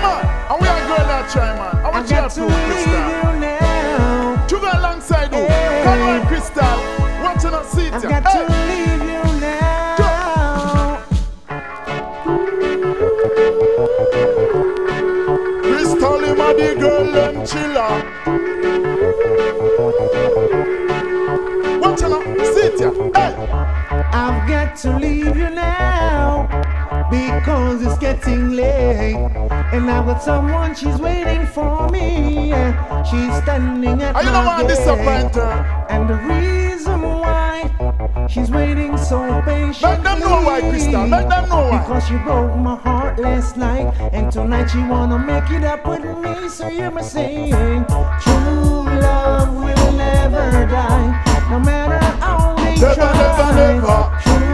man. And we are going to try, man. I want you to leave you now. To go alongside you. Come on, Crystal. Watching us see I've got to leave you now. Crystal, him a the girl and chiller. Watching us see ya. I've got to leave you now because it's getting late, and I've got someone, she's waiting for me. She's standing at my gate. You don't want to disappoint her. And the reason why she's waiting so patiently, let them know why, Crystal. Let them know why. Because she broke my heart last night, and tonight she wanna make it up with me. So you must say, true love will never die, no matter how they try. Never. True